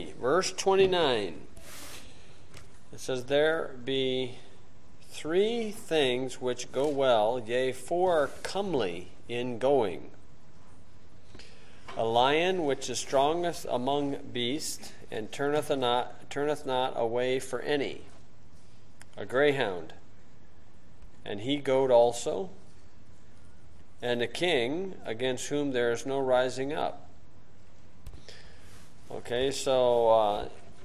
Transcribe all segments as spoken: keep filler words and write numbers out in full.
Verse twenty-nine. It says, "There be three things which go well, yea, four are comely in going. A lion which is strongest among beasts, and turneth not, turneth not away for any. A greyhound, and he goat also, and a king against whom there is no rising up." Okay, so uh,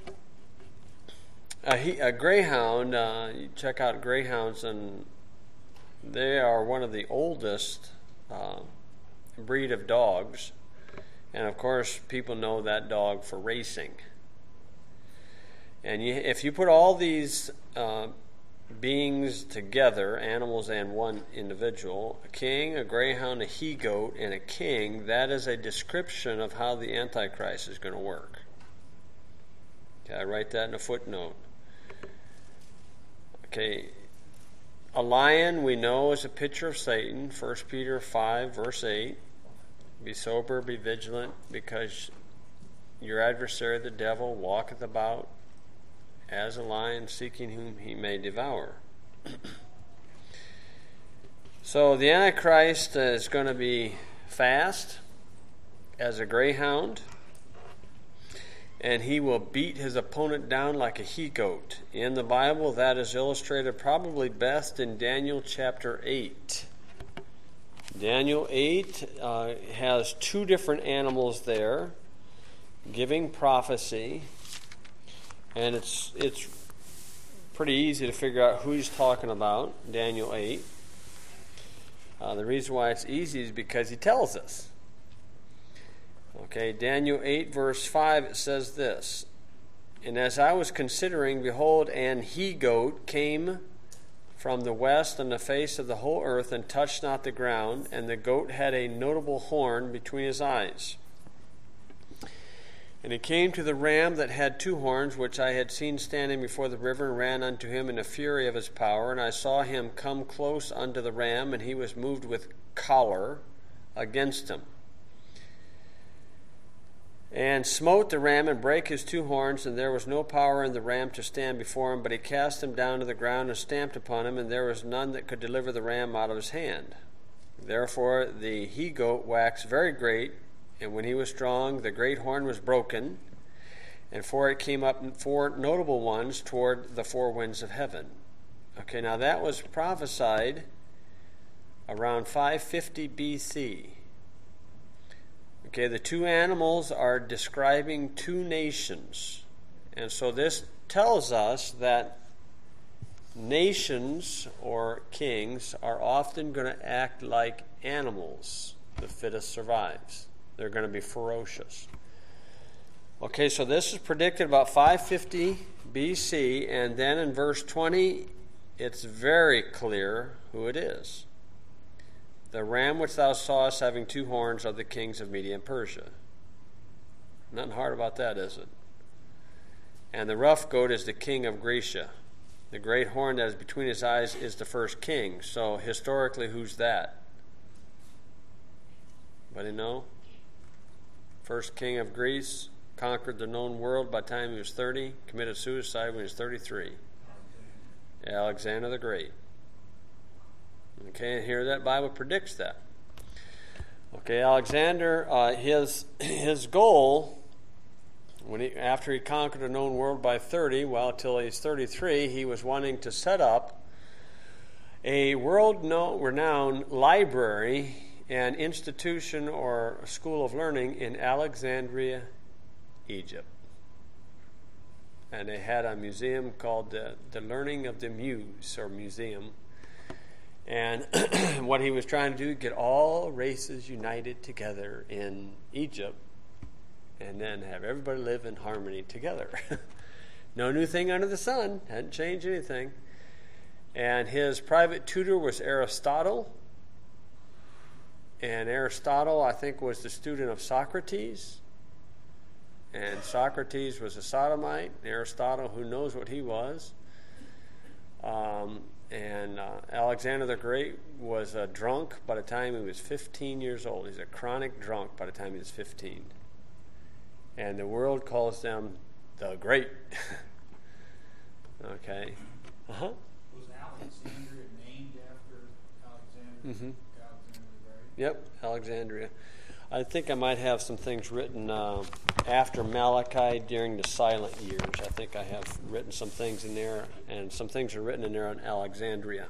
a, he, a greyhound, uh, you check out greyhounds, and they are one of the oldest uh, breed of dogs. And of course, people know that dog for racing. And you, if you put all these uh, beings together, animals and one individual, a king, a greyhound, a he-goat, and a king, that is a description of how the Antichrist is going to work. Okay, I write that in a footnote. Okay, a lion we know is a picture of Satan, First Peter five, verse eight. "Be sober, be vigilant, because your adversary the devil walketh about as a lion, seeking whom he may devour." So the Antichrist is going to be fast as a greyhound, and he will beat his opponent down like a he-goat. In the Bible, that is illustrated probably best in Daniel chapter eight. Daniel eight uh, has two different animals there giving prophecy, and it's it's pretty easy to figure out who he's talking about, Daniel eight. Uh, the reason why it's easy is because he tells us. Okay, Daniel eight, verse five, it says this, "And as I was considering, behold, an he-goat came from the west on the face of the whole earth, and touched not the ground, and the goat had a notable horn between his eyes. And he came to the ram that had two horns, which I had seen standing before the river, and ran unto him in the fury of his power. And I saw him come close unto the ram, and he was moved with choler against him, and smote the ram, and brake his two horns, and there was no power in the ram to stand before him, but he cast him down to the ground and stamped upon him, and there was none that could deliver the ram out of his hand. Therefore the he-goat waxed very great, and when he was strong, the great horn was broken, and for it came up four notable ones toward the four winds of heaven." Okay, now that was prophesied around five fifty B C. Okay, the two animals are describing two nations. And so this tells us that nations or kings are often going to act like animals. The fittest survives. They're going to be ferocious. Okay, so this is predicted about five fifty B C, and then in verse twenty, it's very clear who it is. "The ram which thou sawest having two horns are the kings of Media and Persia." Nothing hard about that, is it? "And the rough goat is the king of Grecia. The great horn that is between his eyes is the first king." So historically, who's that? Anybody know? First king of Greece, conquered the known world by the time he was thirty, committed suicide when he was thirty-three. Alexander the Great. Okay, and here that Bible predicts that. Okay, Alexander, uh, his his goal, when he after he conquered the known world by thirty, well, till he's thirty-three, he was wanting to set up a world-renowned library and institution or school of learning in Alexandria, Egypt. And they had a museum called the, the Learning of the Muse, or museum. And what he was trying to do, get all races united together in Egypt, and then have everybody live in harmony together. No new thing under the sun, hadn't changed anything. And his private tutor was Aristotle. And Aristotle, I think, was the student of Socrates. And Socrates was a sodomite. Aristotle, who knows what he was. Um, and uh, Alexander the Great was a drunk by the time he was fifteen years old. He's a chronic drunk by the time he was fifteen. And the world calls them the Great. Okay. Uh-huh. Was Alexandria named after Alexander? Mm-hmm. Alexander the Great? Yep, Alexandria. I think I might have some things written uh, after Malachi during the silent years. I think I have written some things in there, and some things are written in there on Alexandria.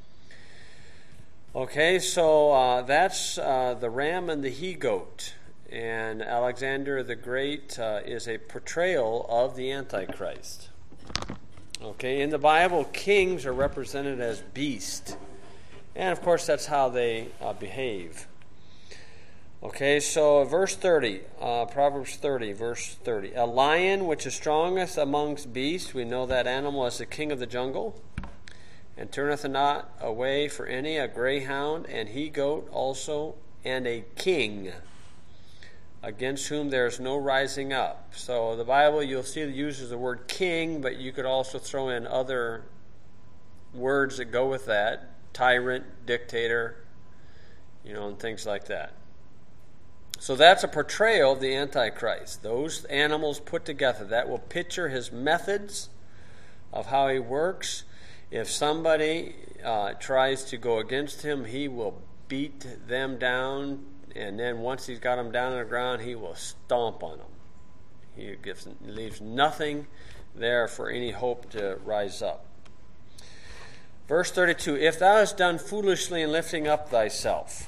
Okay, so uh, that's uh, the ram and the he-goat. And Alexander the Great uh, is a portrayal of the Antichrist. Okay, in the Bible, kings are represented as beasts. And, of course, that's how they uh, behave. Okay, so verse thirty, uh, Proverbs thirty, verse thirty. A lion which is strongest amongst beasts, we know that animal as the king of the jungle, and turneth not away for any, a greyhound, and he-goat also, and a king, against whom there is no rising up. So the Bible, you'll see it uses the word king, but you could also throw in other words that go with that. Tyrant, dictator, you know, and things like that. So that's a portrayal of the Antichrist. Those animals put together, that will picture his methods of how he works. If somebody uh, tries to go against him, he will beat them down, and then once he's got them down on the ground, he will stomp on them. He gives, leaves nothing there for any hope to rise up. Verse thirty-two, if thou hast done foolishly in lifting up thyself,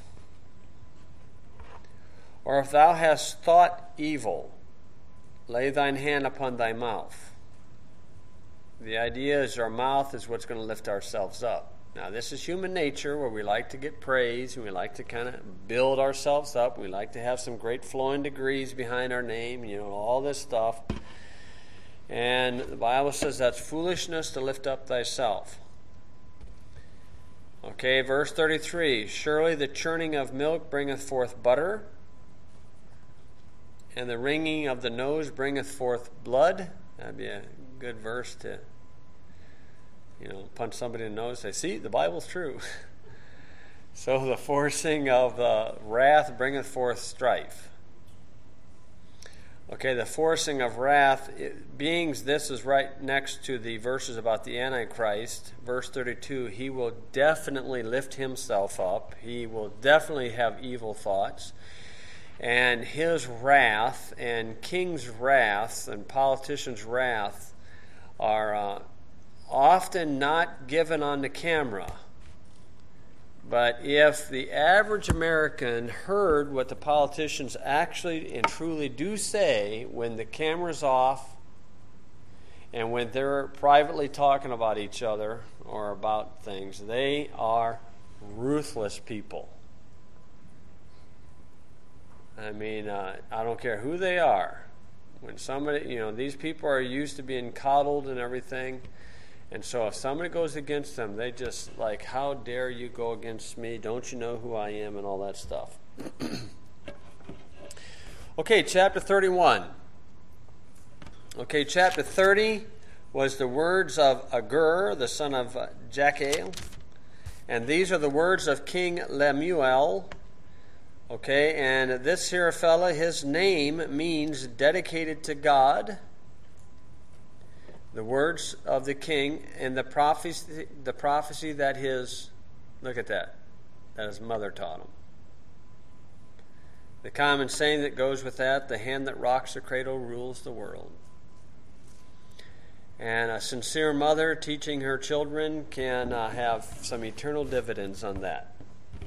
or if thou hast thought evil, lay thine hand upon thy mouth. The idea is our mouth is what's going to lift ourselves up. Now, this is human nature where we like to get praise and we like to kind of build ourselves up. We like to have some great flowing degrees behind our name, you know, all this stuff. And the Bible says that's foolishness to lift up thyself. Okay, verse thirty-three, surely the churning of milk bringeth forth butter, and the wringing of the nose bringeth forth blood. That'd be a good verse to, you know, punch somebody in the nose and say, see, the Bible's true. So the forcing of the wrath bringeth forth strife. Okay, the forcing of wrath, it, being this is right next to the verses about the Antichrist. Verse thirty-two, he will definitely lift himself up. He will definitely have evil thoughts. And his wrath and king's wrath and politicians' wrath are uh, often not given on the camera. But if the average American heard what the politicians actually and truly do say when the camera's off and when they're privately talking about each other or about things, they are ruthless people. I mean, uh, I don't care who they are. When somebody, you know, these people are used to being coddled and everything. And so if somebody goes against them, they just like, how dare you go against me? Don't you know who I am? And all that stuff. Okay, chapter thirty-one. Okay, chapter thirty was the words of Agur, the son of Jael. And these are the words of King Lemuel. Okay, and this here fella, his name means dedicated to God. The words of the king and the prophecy, the prophecy that his, look at that, that his mother taught him. The common saying that goes with that, the hand that rocks the cradle rules the world. And a sincere mother teaching her children can uh, have some eternal dividends on that.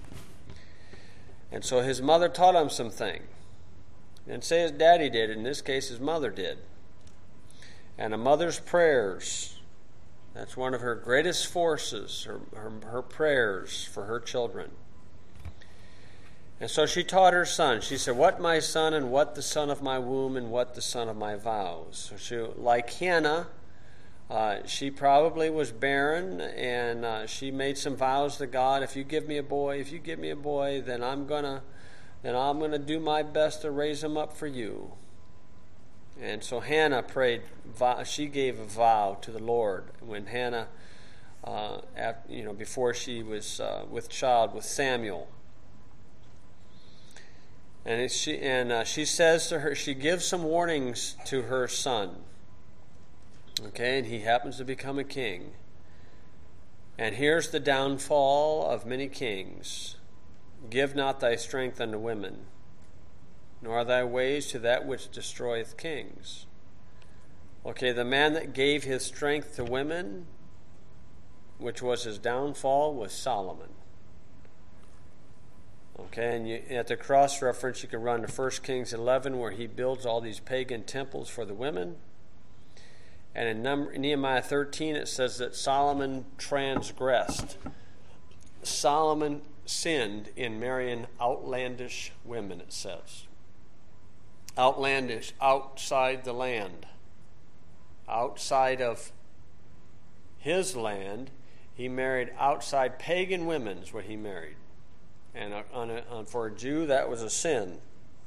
And so his mother taught him something. Didn't say his daddy did, in this case his mother did. And a mother's prayers, that's one of her greatest forces, her, her, her prayers for her children. And so she taught her son. She said, what my son and what the son of my womb and what the son of my vows. So she, like Hannah, uh, she probably was barren and uh, she made some vows to God. If you give me a boy, if you give me a boy, then I'm gonna, then I'm gonna do my best to raise him up for you. And so Hannah prayed, she gave a vow to the Lord when Hannah, uh, after, you know, before she was uh, with child with Samuel. And she and uh, she says to her, she gives some warnings to her son. Okay, and he happens to become a king. And here's the downfall of many kings. Give not thy strength unto women, nor thy ways to that which destroyeth kings. Okay, the man that gave his strength to women, which was his downfall, was Solomon. Okay, and you, at the cross-reference, you can run to First Kings eleven, where he builds all these pagan temples for the women. And in number, Nehemiah thirteen, it says that Solomon transgressed. Solomon sinned in marrying outlandish women, it says. Outlandish, outside the land. Outside of his land, he married outside pagan women, is what he married. And on a, on, for a Jew, that was a sin.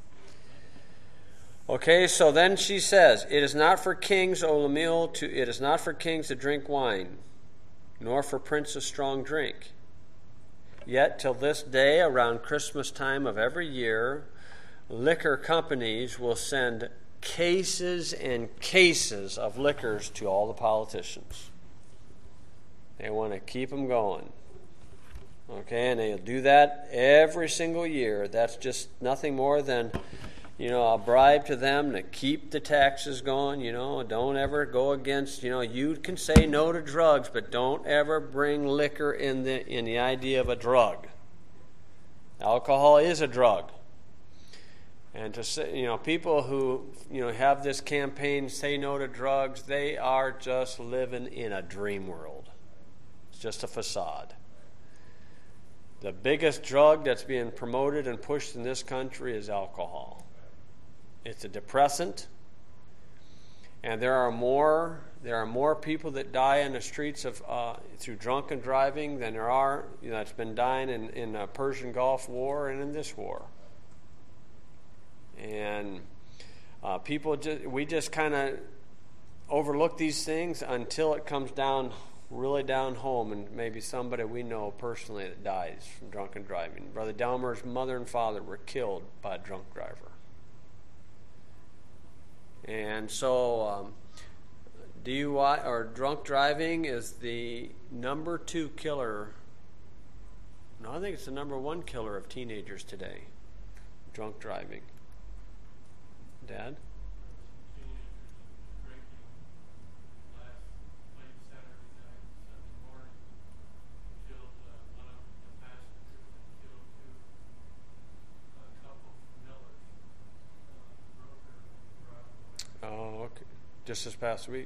Okay, so then she says, "It is not for kings, O Lemuel, to it is not for kings to drink wine, nor for princes strong drink. Yet till this day, around Christmas time of every year, liquor companies will send cases and cases of liquors to all the politicians. They want to keep them going." Okay, and they'll do that every single year. That's just nothing more than, you know, a bribe to them to keep the taxes going. You know, don't ever go against, you know, you can say no to drugs, but don't ever bring liquor in the in the idea of a drug. Alcohol is a drug. And to say, you know, people who, you know, have this campaign, say no to drugs, they are just living in a dream world. It's just a facade. The biggest drug that's being promoted and pushed in this country is alcohol. It's a depressant, and there are more there are more people that die in the streets of uh, through drunken driving than there are, you know, that's been dying in in the Persian Gulf War and in this war. And uh, people just we just kind of overlook these things until it comes down. Really down home, and maybe somebody we know personally that dies from drunken driving. Brother Delmer's mother and father were killed by a drunk driver. And so um, D U I or drunk driving is the number two killer. No, I think it's the number one killer of teenagers today. Drunk driving. Dad? Oh, okay. Just this past week.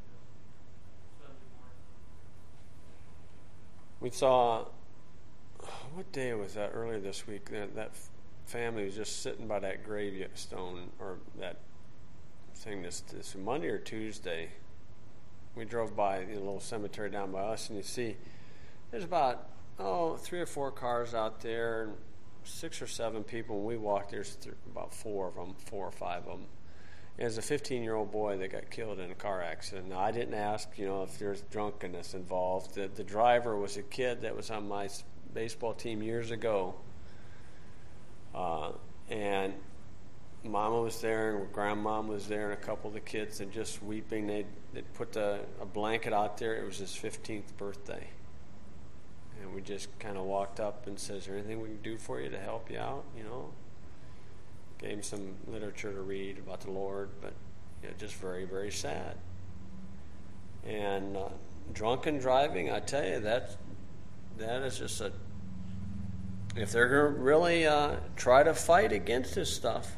We saw, what day was that earlier this week? That, that family was just sitting by that gravestone, or that thing this, this Monday or Tuesday. We drove by the little cemetery down by us, and you see there's about, oh, three or four cars out there, and six or seven people. When we walked, there's th- about four of them, four or five of them. There's a fifteen-year-old boy that got killed in a car accident. Now, I didn't ask, you know, if there's drunkenness involved. The, the driver was a kid that was on my baseball team years ago. Uh, and Mama was there, and Grandma was there, and a couple of the kids, and just weeping. They'd, they'd put the, a blanket out there. It was his fifteenth birthday. And we just kind of walked up and said, "Is there anything we can do for you to help you out?" You know? Gave him some literature to read about the Lord, but you know, just very, very sad. And uh, drunken driving, I tell you, that that is just a. If they're going to really uh, try to fight against this stuff,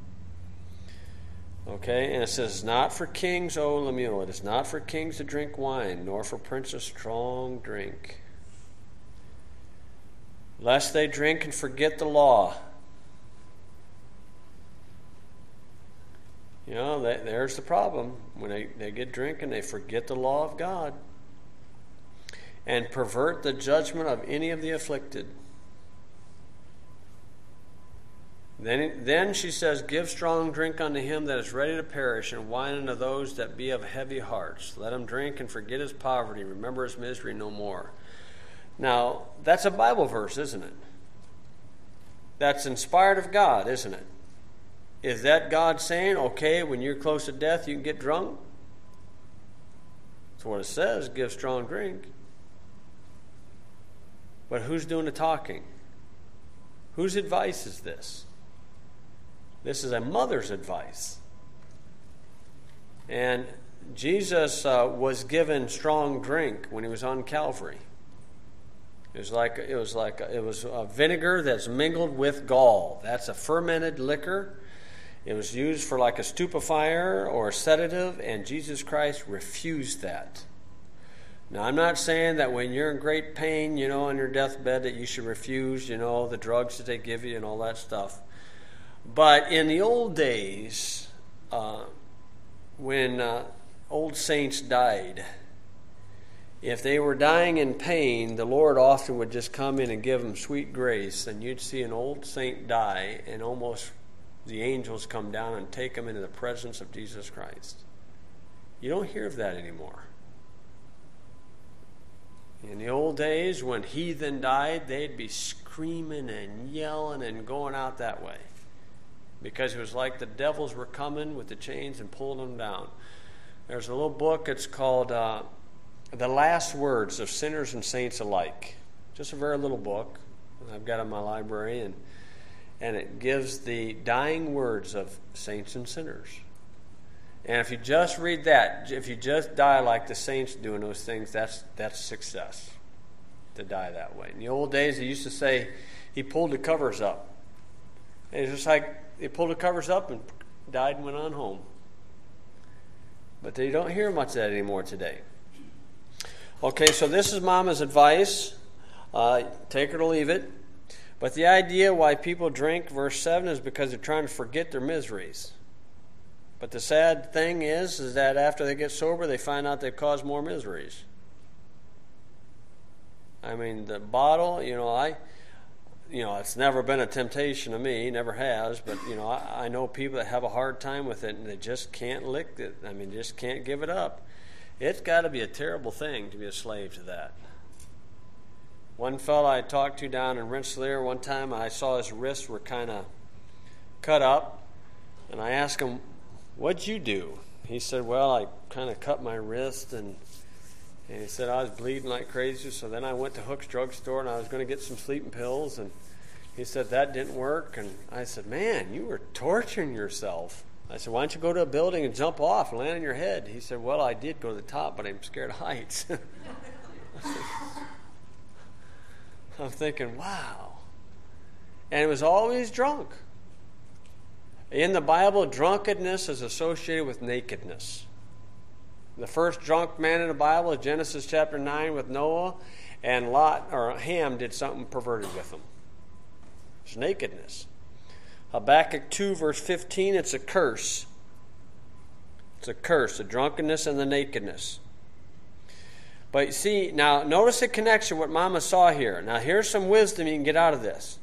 okay. And it says, "Not for kings, O Lemuel. It is not for kings to drink wine, nor for princes strong drink, lest they drink and forget the law." You know, that, there's the problem. When they, they get drinking, they forget the law of God and pervert the judgment of any of the afflicted. Then, then she says, "Give strong drink unto him that is ready to perish, and wine unto those that be of heavy hearts. Let him drink and forget his poverty, remember his misery no more." Now, that's a Bible verse, isn't it? That's inspired of God, isn't it? Is that God saying, okay, when you're close to death, you can get drunk? what it says, give strong drink. But who's doing the talking? Whose advice is this? This is a mother's advice. And Jesus uh, was given strong drink when he was on Calvary. It was like it was like it was a vinegar that's mingled with gall. That's a fermented liquor. It was used for like a stupefier or a sedative, and Jesus Christ refused that. Now, I'm not saying that when you're in great pain, you know, on your deathbed, that you should refuse, you know, the drugs that they give you and all that stuff. But in the old days, uh, when uh, old saints died, if they were dying in pain, the Lord often would just come in and give them sweet grace, and you'd see an old saint die, and almost the angels come down and take them into the presence of Jesus Christ. You don't hear of that anymore. In the old days, when heathen died, they'd be screaming and yelling and going out that way, because it was like the devils were coming with the chains and pulling them down. There's a little book, it's called uh, The Last Words of Sinners and Saints Alike. Just a very little book I've got in my library, and, and it gives the dying words of saints and sinners. And if you just read that, if you just die like the saints doing those things, that's that's success, to die that way. In the old days, they used to say, he pulled the covers up. And it's just like, they pulled the covers up and died and went on home. But they don't hear much of that anymore today. Okay, so this is Mama's advice. Uh, take it or leave it. But the idea why people drink, verse seven, is because they're trying to forget their miseries. But the sad thing is, is that after they get sober, they find out they've caused more miseries. I mean, the bottle, you know, I, you know, it's never been a temptation to me, never has, but, you know, I, I know people that have a hard time with it, and they just can't lick it. I mean, just can't give it up. It's got to be a terrible thing to be a slave to that. One fellow I talked to down in Rensselaer one time, I saw his wrists were kind of cut up, and I asked him, "What'd you do?" He said, "Well, I kind of cut my wrist," and, and he said, "I was bleeding like crazy, so then I went to Hook's drugstore, and I was going to get some sleeping pills," and he said, "That didn't work," and I said, "Man, you were torturing yourself." I said, "Why don't you go to a building and jump off and land on your head?" He said, "Well, I did go to the top, but I'm scared of heights." I'm thinking, wow. And it was always drunk. In the Bible, drunkenness is associated with nakedness. The first drunk man in the Bible is Genesis chapter nine with Noah, and Lot or Ham did something perverted with him. It's nakedness. Habakkuk two verse fifteen, it's a curse. It's a curse, the drunkenness and the nakedness. But see, now notice the connection, what Mama saw here. Now here's some wisdom you can get out of this.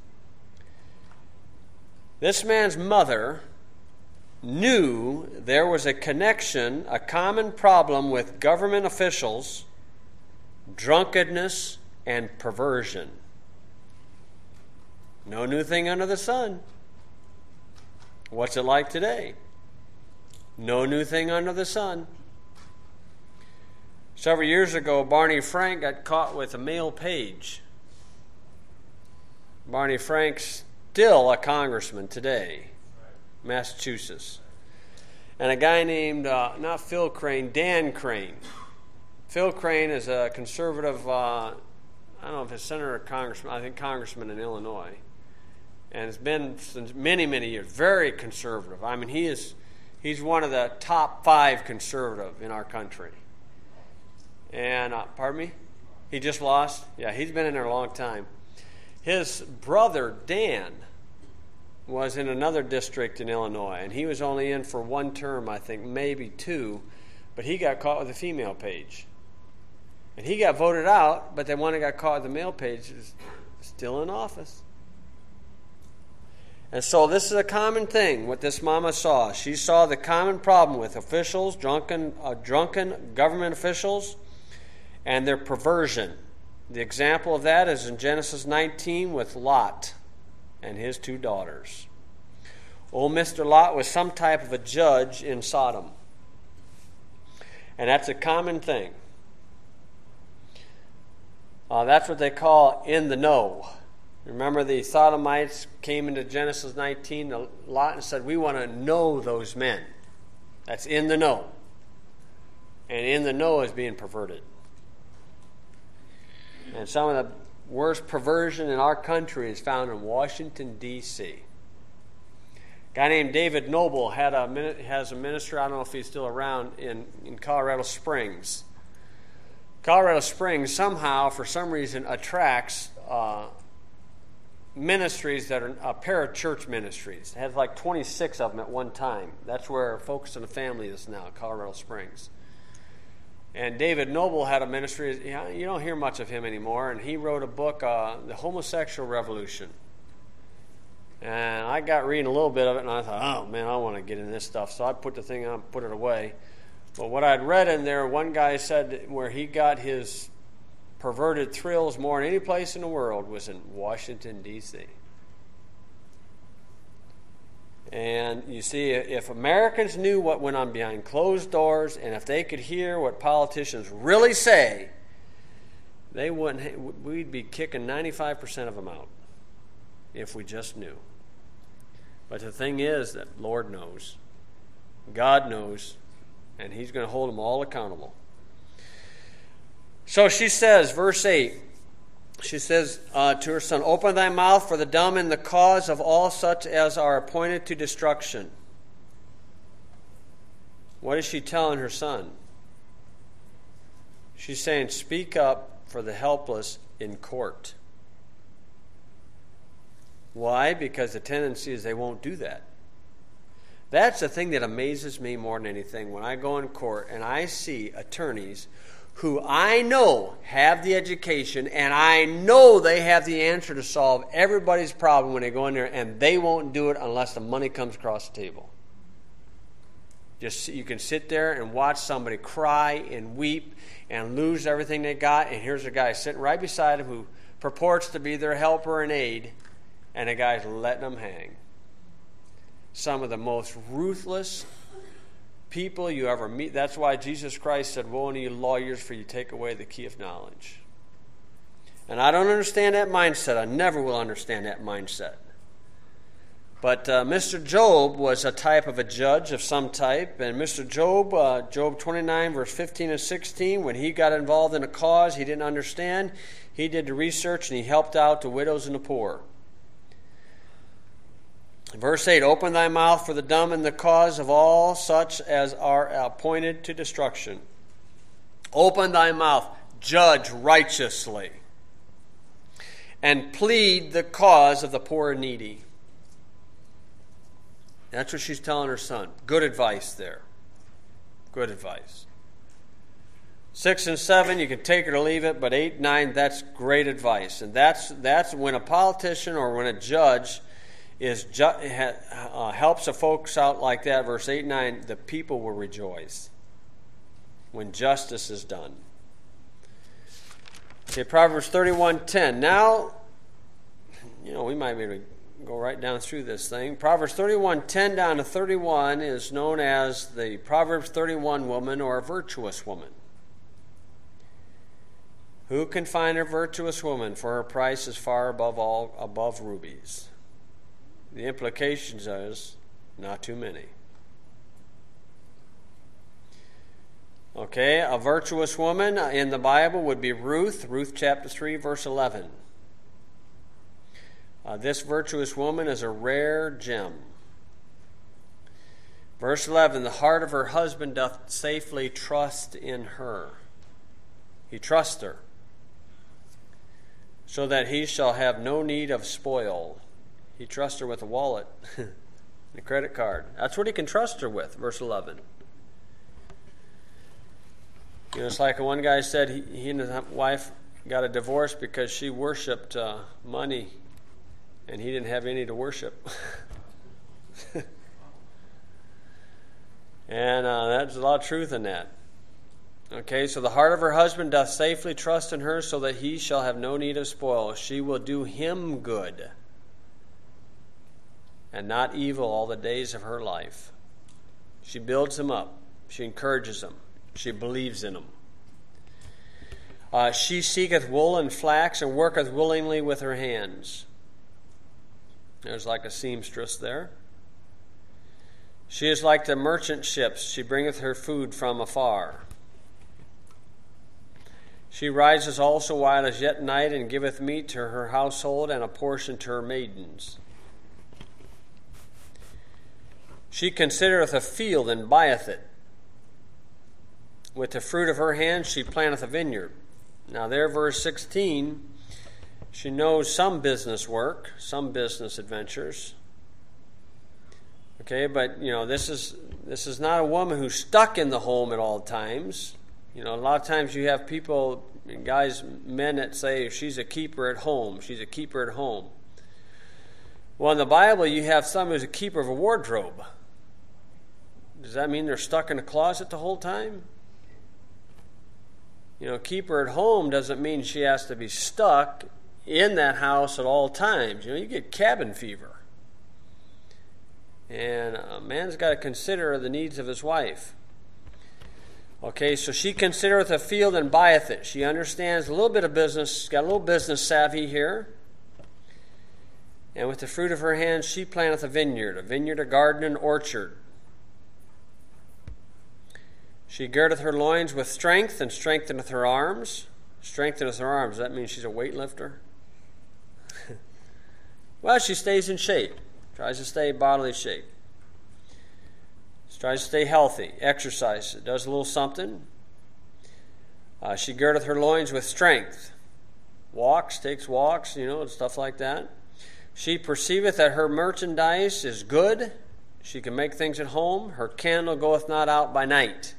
This man's mother knew there was a connection, a common problem with government officials, drunkenness, and perversion. No new thing under the sun. What's it like today? No new thing under the sun. Several years ago, Barney Frank got caught with a male page. Barney Frank's still a congressman today, Massachusetts. And a guy named, uh, not Phil Crane, Dan Crane. Phil Crane is a conservative, uh, I don't know if it's senator or congressman, I think congressman in Illinois. And it's been since many, many years, very conservative. I mean, he is, he's one of the top five conservative in our country. And, uh, pardon me? He just lost? Yeah, he's been in there a long time. His brother, Dan, was in another district in Illinois, and he was only in for one term, I think, maybe two, but he got caught with a female page. And he got voted out, but the one that got caught with the male page is still in office. And so this is a common thing, what this mama saw. She saw the common problem with officials, drunken, uh, drunken government officials, and their perversion. The example of that is in Genesis nineteen with Lot and his two daughters. Old Mister Lot was some type of a judge in Sodom. And that's a common thing. Uh, that's what they call in the know. Remember, the Sodomites came into Genesis nineteen a lot and said, we want to know those men. That's in the know. And in the know is being perverted. And some of the worst perversion in our country is found in Washington, D C A guy named David Noble had a has a ministry, I don't know if he's still around, in, in Colorado Springs. Colorado Springs somehow, for some reason, attracts uh, ministries that are uh, parachurch ministries. It has like twenty-six of them at one time. That's where Focus on the Family is now, Colorado Springs. And David Noble had a ministry. You don't hear much of him anymore. And he wrote a book, uh, The Homosexual Revolution. And I got reading a little bit of it, and I thought, oh, man, I want to get in this stuff. So I put the thing on, put it away. But what I'd read in there, one guy said where he got his perverted thrills more than any place in the world was in Washington, D C And you see, if Americans knew what went on behind closed doors, and if they could hear what politicians really say, they wouldn't. We'd be kicking ninety-five percent of them out if we just knew. But the thing is that Lord knows, God knows, and He's going to hold them all accountable. So she says, verse eight, she says uh, to her son, open thy mouth for the dumb and the cause of all such as are appointed to destruction. What is she telling her son? She's saying, speak up for the helpless in court. Why? Because the tendency is they won't do that. That's the thing that amazes me more than anything. When I go in court and I see attorneys who I know have the education and I know they have the answer to solve everybody's problem when they go in there, and they won't do it unless the money comes across the table. Just you can sit there and watch somebody cry and weep and lose everything they got, and here's a guy sitting right beside him who purports to be their helper and aid, and the guy's letting them hang. Some of the most ruthless people you ever meet. That's why Jesus Christ said, woe unto you lawyers, for you take away the key of knowledge. And I don't understand that mindset. I never will understand that mindset. But uh, Mister Job was a type of a judge of some type. And Mister Job, uh, Job twenty-nine, verse fifteen and sixteen, when he got involved in a cause he didn't understand, he did the research and he helped out the widows and the poor. Verse eight, open thy mouth for the dumb and the cause of all such as are appointed to destruction. Open thy mouth, judge righteously, and plead the cause of the poor and needy. That's what she's telling her son. Good advice there. Good advice. Six and seven, you can take it or leave it, but eight, nine, that's great advice. And that's that's when a politician or when a judge is ju- uh, helps the folks out like that, verse eight and nine, the people will rejoice when justice is done. Okay, Proverbs thirty-one ten. Now, you know, we might be able to go right down through this thing. Proverbs thirty-one ten down to thirty-one is known as the Proverbs thirty-one woman, or a virtuous woman. Who can find a virtuous woman? For her price is far above all above rubies. The implications is not too many. Okay, a virtuous woman in the Bible would be Ruth, Ruth chapter three, verse eleven. Uh, this virtuous woman is a rare gem. Verse eleven, the heart of her husband doth safely trust in her. He trusts her, so that he shall have no need of spoil. He trusts her with a wallet, a credit card. That's what he can trust her with, verse eleven. You know, it's like one guy said he, he and his wife got a divorce because she worshipped uh, money and he didn't have any to worship. And uh, there's a lot of truth in that. Okay, so the heart of her husband doth safely trust in her, so that he shall have no need of spoil. She will do him good and not evil all the days of her life. She builds him up. She encourages him. She believes in him. Uh, she seeketh wool and flax, and worketh willingly with her hands. There's like a seamstress there. She is like the merchant ships. She bringeth her food from afar. She rises also while it is yet night, and giveth meat to her household, and a portion to her maidens. She considereth a field, and buyeth it. With the fruit of her hands she planteth a vineyard. Now there, verse sixteen, she knows some business work, some business adventures. Okay, but, you know, this is this is not a woman who's stuck in the home at all times. You know, a lot of times you have people, guys, men that say she's a keeper at home. She's a keeper at home. Well, in the Bible, you have someone who's a keeper of a wardrobe. Does that mean they're stuck in a closet the whole time? You know, keeper at home doesn't mean she has to be stuck in that house at all times. You know, you get cabin fever. And a man's got to consider the needs of his wife. Okay, so she considereth a field and buyeth it. She understands a little bit of business. She's got a little business savvy here. And with the fruit of her hands she planteth a vineyard, a vineyard, a garden, an orchard. She girdeth her loins with strength, and strengtheneth her arms. Strengtheneth her arms. Does that mean she's a weightlifter? Well, she stays in shape. Tries to stay bodily shape. She tries to stay healthy. Exercise. Does a little something. Uh, she girdeth her loins with strength. Walks, takes walks, you know, and stuff like that. She perceiveth that her merchandise is good. She can make things at home. Her candle goeth not out by night.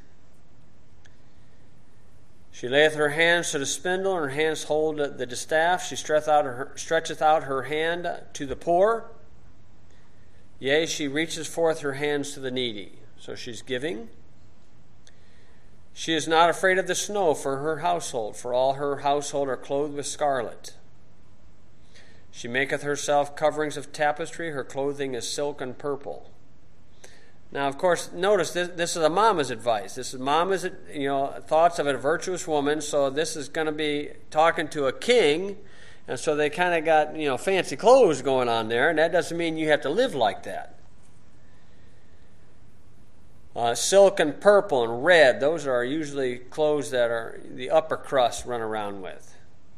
She layeth her hands to the spindle, and her hands hold the distaff. She stretcheth out her, stretcheth out her hand to the poor. Yea, she reaches forth her hands to the needy. So she's giving. She is not afraid of the snow for her household, for all her household are clothed with scarlet. She maketh herself coverings of tapestry. Her clothing is silk and purple. Now, of course, notice this, this is a mama's advice. This is mama's, you know, thoughts of a virtuous woman. So this is going to be talking to a king, and so they kind of got, you know, fancy clothes going on there, and that doesn't mean you have to live like that. Uh, silk and purple and red, those are usually clothes that are the upper crust run around with.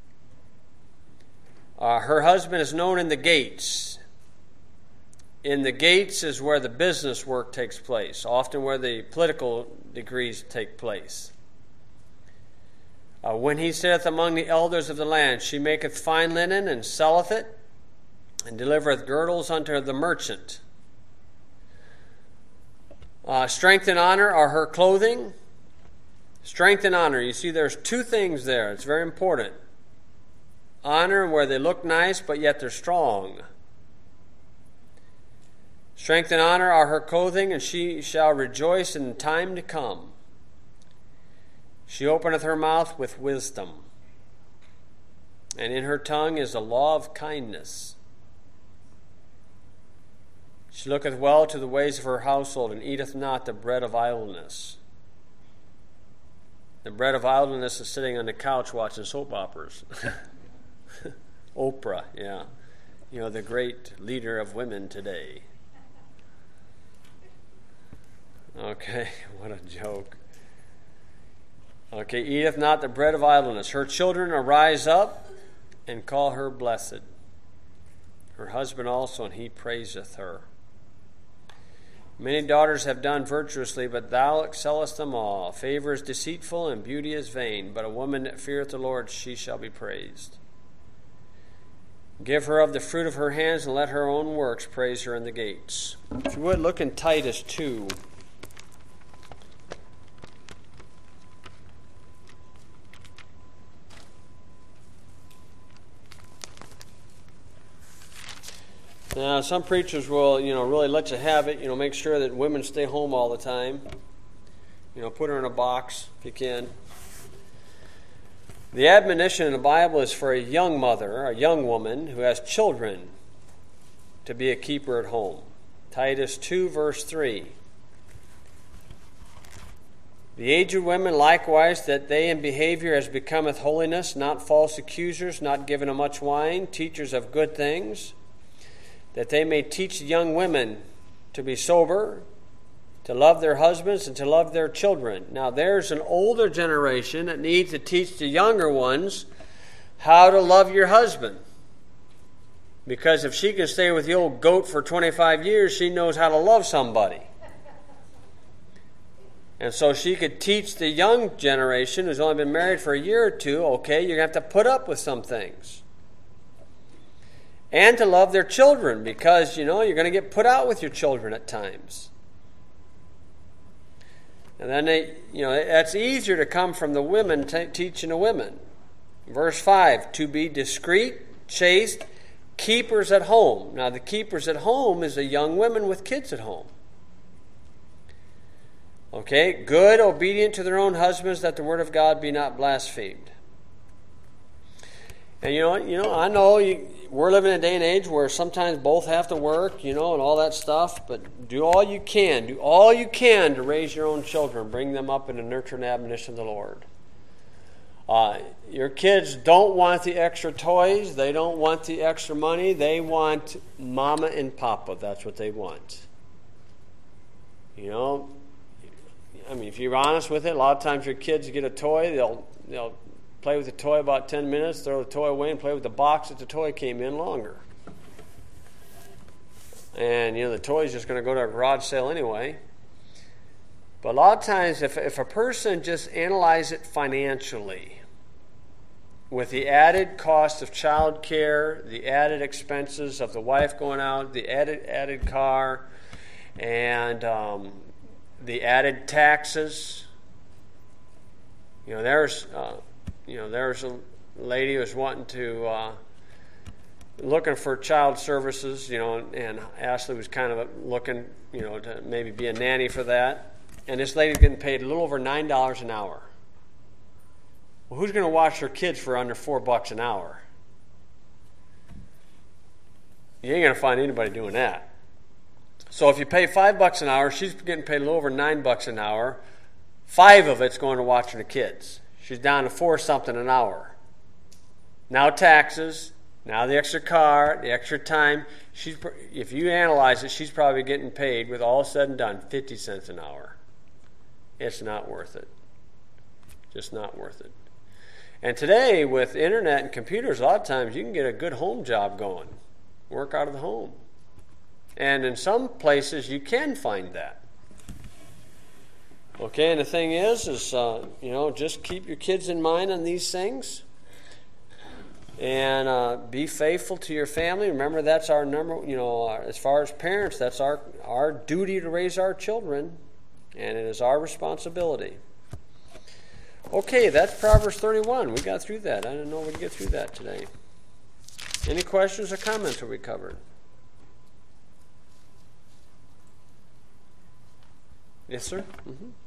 Uh, her husband is known in the gates. In the gates is where the business work takes place, often where the political degrees take place. Uh, when he sitteth among the elders of the land, she maketh fine linen and selleth it, and delivereth girdles unto the merchant. Uh, strength and honor are her clothing. Strength and honor. You see, there's two things there. It's very important. Honor where they look nice, but yet they're strong. Strength and honor are her clothing, and she shall rejoice in time to come. She openeth her mouth with wisdom, and in her tongue is the law of kindness. She looketh well to the ways of her household, and eateth not the bread of idleness. The bread of idleness is sitting on the couch watching soap operas. Oprah, yeah. You know, the great leader of women today. Okay, what a joke. Okay, eateth not the bread of idleness. Her children arise up and call her blessed. Her husband also, and he praiseth her. Many daughters have done virtuously, but thou excellest them all. Favor is deceitful, and beauty is vain, but a woman that feareth the Lord, she shall be praised. Give her of the fruit of her hands, and let her own works praise her in the gates. If you would, look in Titus two. Now, some preachers will, you know, really let you have it, you know, make sure that women stay home all the time. You know, put her in a box if you can. The admonition in the Bible is for a young mother, a young woman who has children, to be a keeper at home. Titus two, verse three. The aged women likewise, that they in behavior as becometh holiness, not false accusers, not given to much wine, teachers of good things, that they may teach young women to be sober, to love their husbands, and to love their children. Now there's an older generation that needs to teach the younger ones how to love your husband. Because if she can stay with the old goat for twenty-five years, she knows how to love somebody. And so she could teach the young generation who's only been married for a year or two, okay, you're going to have to put up with some things. And to love their children, because, you know, you're going to get put out with your children at times. And then, they, you know, that's easier to come from the women t- teaching the women. Verse five, to be discreet, chaste, keepers at home. Now, the keepers at home is the young women with kids at home. Okay, good, obedient to their own husbands, that the word of God be not blasphemed. And you know, you know, I know you, we're living in a day and age where sometimes both have to work, you know, and all that stuff. But do all you can, do all you can to raise your own children, bring them up in the nurture and admonition of the Lord. Uh, your kids don't want the extra toys. They don't want the extra money. They want mama and papa. That's what they want. You know. I mean, if you're honest with it, a lot of times your kids get a toy, they'll they'll play with the toy about ten minutes, throw the toy away, and play with the box that the toy came in longer. And, you know, the toy's just going to go to a garage sale anyway. But a lot of times, if, if a person just analyzes it financially, with the added cost of child care, the added expenses of the wife going out, the added added car, and um, the added taxes. You know, there's, uh, you know, there's a lady who was wanting to, uh, looking for child services, you know, and Ashley was kind of looking, you know, to maybe be a nanny for that. And this lady's getting paid a little over nine dollars an hour. Well, who's going to watch their kids for under four bucks an hour? You ain't going to find anybody doing that. So if you pay five bucks an hour, she's getting paid a little over nine bucks an hour. Five of it's going to watching the kids. She's down to four something an hour. Now taxes, now the extra car, the extra time. She's, if you analyze it, she's probably getting paid, with all said and done, fifty cents an hour. It's not worth it. Just not worth it. And today, with internet and computers, a lot of times you can get a good home job going. Work out of the home. And in some places, you can find that. Okay, and the thing is, is uh, you know, just keep your kids in mind on these things. And uh, be faithful to your family. Remember, that's our number, you know, as far as parents, that's our, our duty to raise our children. And it is our responsibility. Okay, that's Proverbs thirty-one. We got through that. I didn't know we'd get through that today. Any questions or comments that we covered? Yes, sir? Mm-hmm.